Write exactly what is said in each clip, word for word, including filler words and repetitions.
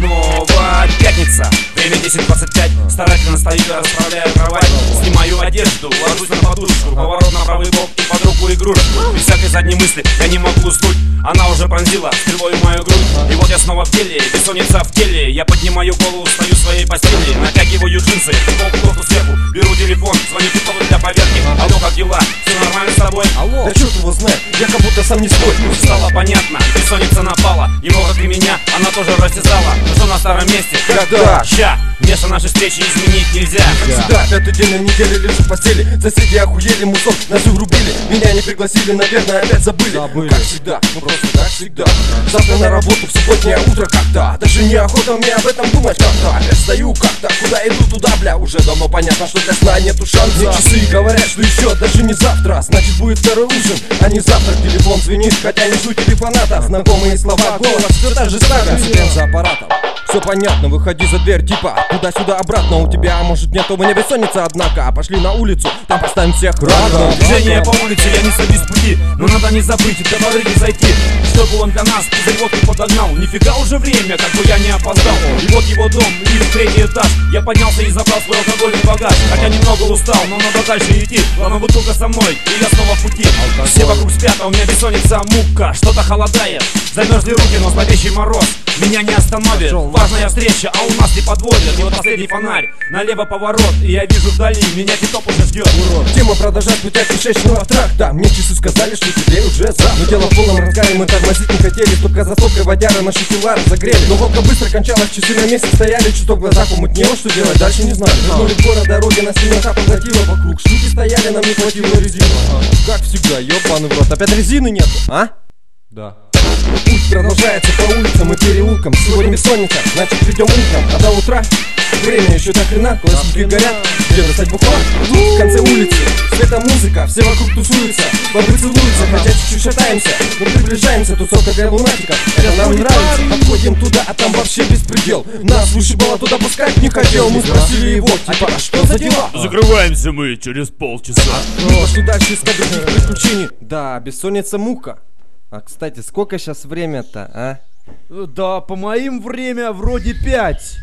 снова пятница, время десять двадцать пять. Старательно стою, расправляю кровать, снимаю одежду, ложусь на подушку, поворот на правый бок и под руку игрушку. Без всякой задней мысли я не могу уснуть, она уже пронзила стрелой мою грудь. И вот я снова в деле, бессонница в теле. Я поднимаю голову, встаю в своей постели, натягиваю джинсы, полку сверху, беру телефон, звоню типово для поверки. Алло, как дела? Все нормально с тобой? Алло. Да черт его знает, я как будто сам не свой. Стало понятно, бессонница напала, его, как и меня, она тоже растязала. Но что на старом месте? Когда? Ща, место нашей встречи изменить нельзя. Как всегда, пятый день на неделе лежу в постели. Соседи охуели, мусор нас угрубили. Меня не пригласили, наверное, опять забыли. Забыли. Как всегда, ну просто как всегда. Завтра на работу в субботнее утро как-то. Даже неохота мне об этом думать как-то. Опять стою как-то, куда иду, туда, бля. Уже давно понятно, что для сна нету шанса. Мне часы говорят, что еще даже не завтра. Значит будет второй ужин, а не завтрак. Телефон звенит, хотя не жду телефоната. Знакомые слова, голос, все та же старая. За аппаратом. Все понятно, выходи за дверь, типа туда-сюда обратно. У тебя, может, нет, у меня бессонница, однако. Пошли на улицу, там поставим всех рано. Движение по улице, я не садись с пути, но надо не забыть и до барыги зайти, чтобы он для нас водки подогнал. Нифига уже время, как бы я не опоздал. И вот его дом, лифт, третий этаж. Я поднялся и забрал свой алкогольный багаж. Хотя немного устал, но надо дальше идти. Главное, бутылка со мной, и я снова в пути. Все вокруг спят, а у меня бессонница, мука. Что-то холодает, замерзли руки, но зловещий мороз меня не остановит. Важная встреча, а у нас не подводят. И вот последний фонарь, налево поворот, и я вижу вдали, меня титоп уже ждет. Тема продолжает путять кишечного тракта. Мне часы сказали, что теперь уже завтра. Но дело в полном разгаре, мы тормозить не хотели. Только за сопкой водяры наши тела разогрели. Но водка быстро кончалась, часы на месте стояли. Чуток в глазах помутнело, что делать дальше не знали. Вернули в город, дороги нас темнота поглотила. Вокруг штуки стояли, нам не хватило резины. Как всегда, ёбаный в рот, опять резины нету, а? Да. Путь продолжается по улицам и переулкам. Сегодня бессонница, значит придем утром. А до утра время еще до хрена. Классики горят, где достать бухла? Тут в конце улицы, света музыка, все вокруг тусуются, бабы целуются, хотя чуть-чуть шатаемся, но приближаемся, тусовка для лунатиков. Это нам нравится, подходим туда, а там вообще беспредел. Нас вышибало, туда пускать не хотел. Мы спросили его, типа, а что за дела? Закрываемся мы через полчаса. Мы пошли дальше искать других приключений. Да, бессонница мука. А, кстати, сколько сейчас время-то, а? Да, по моим время вроде пять.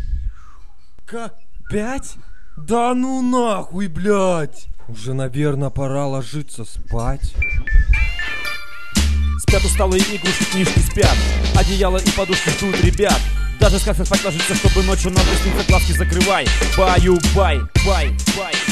Как? Пять? Да ну нахуй, блядь! Уже, наверное, пора ложиться спать. Спят усталые игрушки, книжки спят. Одеяло и подушки ждут ребят. Даже сказка спать ложится, чтобы ночью нам приснится, глазки закрывай. Баю-бай, бай, бай.